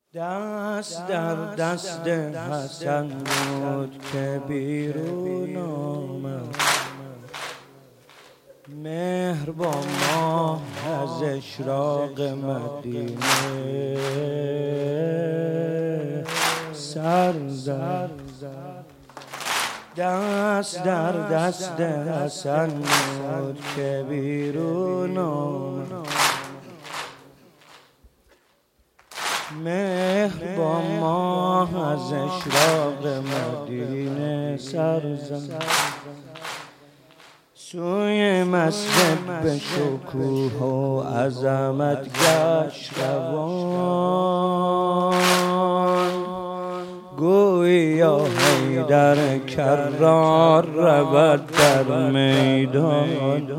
دست در دست حسن بود که بیرون آمد، مهر با ماه از اشراق مدینه سر زد. دست در دست حسن بود که بیرون آمد، مهر با ماه از اشراق مدینه سر زد. سوی مسجد به شکوه و عظمت گشت روان، گویا حیدر کرار رود در میدان.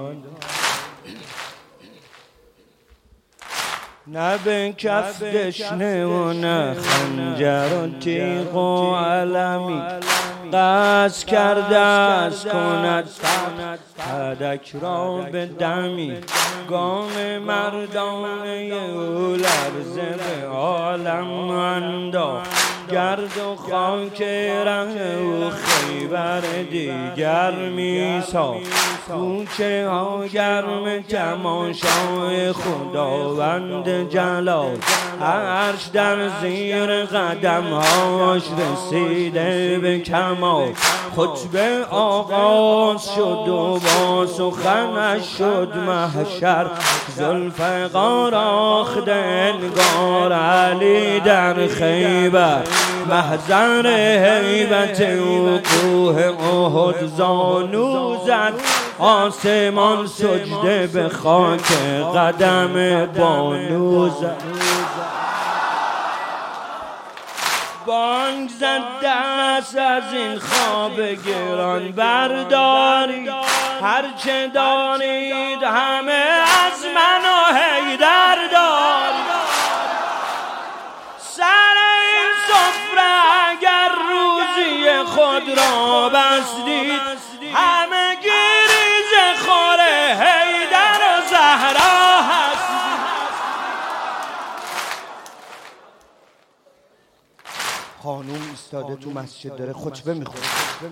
نه به کف دشنه و نه خنجر و تیغ و علمی، قصد کرده از کند فدک را به دمی. گام مردانه او لرزه به عالم انداخت، گرد و خاک ره او خیبر دیگر می ساخت. کوچه ها گرم تماشای خداوند جلال، عرش در زیر قدمهاش رسیده به کمال. خطبه آغاز شد و با سخنش شد محشر، ذوالفقار آخته انگار علی در خیبر. محضر هیبت او کوه احد زانو زد، آسمان سجده به خاک قدم بانو زد. بانگ زد دست از این خواب گران برداری، هرچه دارید همه از من و حیدر دارید. سر این سفره اگر روزی خود را بستید، همه گریز خور حیدر و زهرا هستید. خانوم ایستاده تو مسجد داره خطبه میخوره.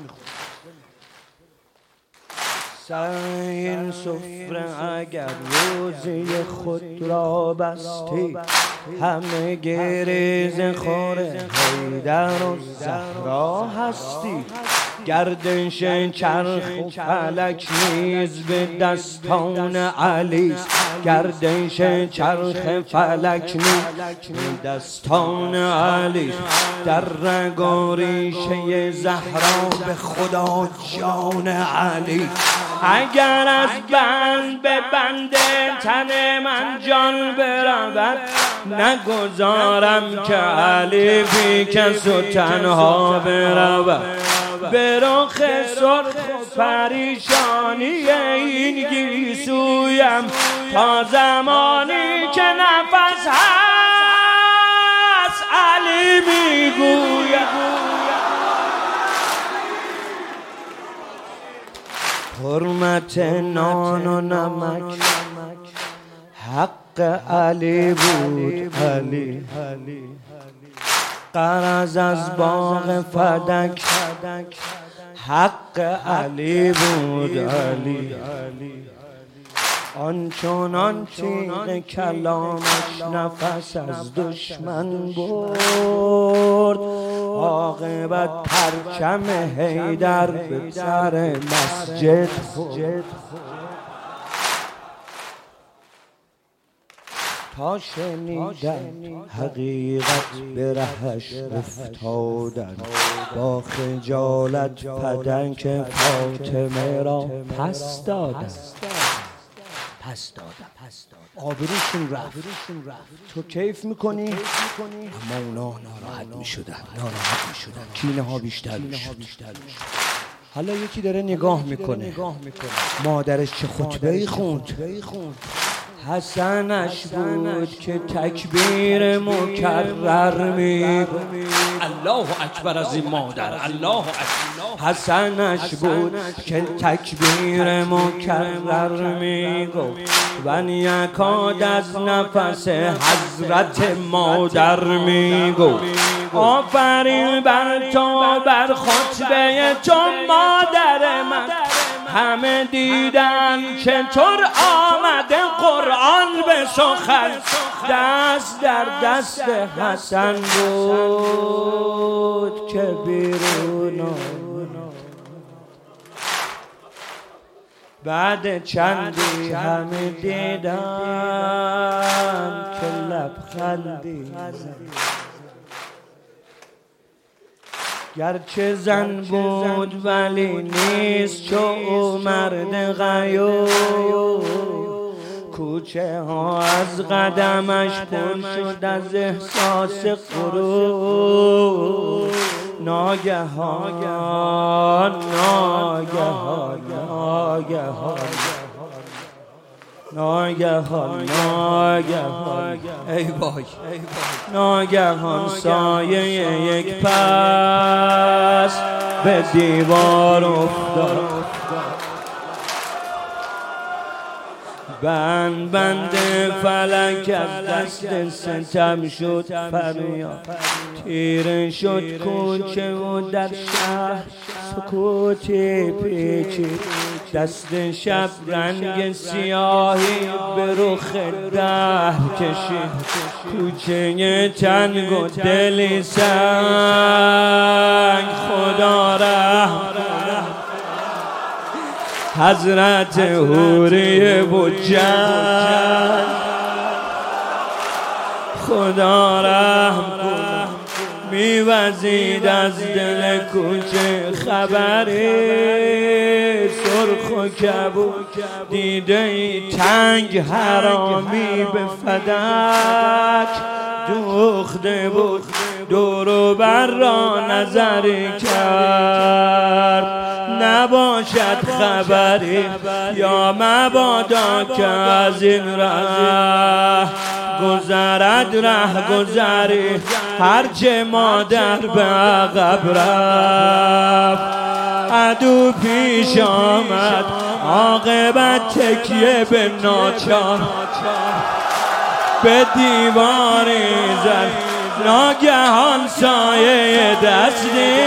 سر این سفره اگر روزی خود را بستی، همه گریز خور حیدر و زهرا هستی. گردش چرخ و فلک نیز به دستان علیست، گردش چرخ فلک نیز به دستان علیست. در رگ و ریشه زهرا به خدا جان علی، اگر از بند به بند تن من جان برود، نگذارم که علی بی کس و تنها برود. به رخ سرخ و پریشانی این گیسویم، تا زمانی که نفس هست علی میگوید. حرمت نان و نمک حق علی بود، علی قرض از باغ فدک حق علی بود، علی آنچنان تیغ کلامش نفس از دشمن برد، عاقبت پرچم حیدر به سر مسجد خورد. تا شنیدن حقیقت به رهش افتادن، با خجالت پدنک فاطمه را پس دادن. آبروشون رفت. تو کیف میکنی؟ اما اونا ناراحت میشدن. کینه ها بیشتر میشد. حالا یکی داره نگاه میکنه، مادرش چه خطبه‌ای خوند. حسنش بود که تکبیر مکرر میگفت، الله اکبر از این مادر. الله اکبر. حسنش بود که تکبیر مکرر میگفت و یکاد از نفس حضرت مادر میگفت آفرین بر تو بر خطبه تو مادر من. همه دیدن چطور آمده قرآن به سخن. دست در دست حسن بود که بیرون بعد چندی همه دیدن که لبخندی گرچه زن بود ولی نیست چو مرد غیور. کوچه ها از قدمش پر شد از احساس غرور. ناگهان ای وای ناگهان سایه یک پس به دیوار افتاد. بند فلک از دست ستم شد فریاد. تیره شد کوچه و در شهر سکوتی پیچید. دست شب رنگ سیاهی به رخ دهر کشید. کوچه تنگ و دلی سنگ خدا رحم حضرت حوری بجن خدا رحم کن. میوزید از دل کوچه خبری سرخ و کبود دیده ای تنگ حرامی به فدک دوخته بود. دور و بر را نظری کرد نباشد خبری یا مبادا که از این ره گذرد ره گذری. هرچه مادر به عقب رفت عدو پیش آمد عاقبت تکیه به ناچار به دیواری زد. ناگهان سایه دستی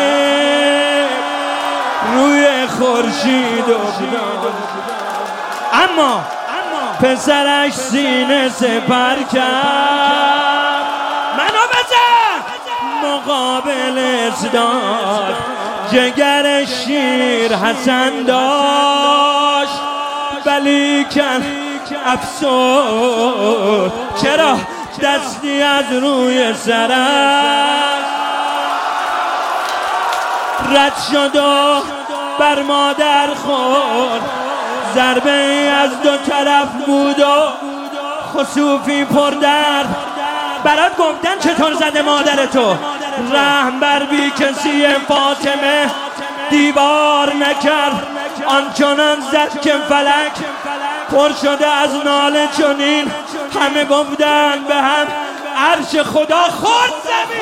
روی خورشید افتاد. اما پسرش سینه سپر کرد منو بزن مقابل داشت. جگر شیر حسن داشت ولیکن افسوس چرا دستی از روی سرش رد شد و بر مادر خورد. ضربه از دو طرف بود و خسوفی پر درد. برات گفتن چطور زده مادر تو. رحم بر بی کسی فاطمه دیوار نکرد. آنچنان زد که فلک پر شده از ناله چنین. همه گفتن به هم عرش خدا خورد زمین.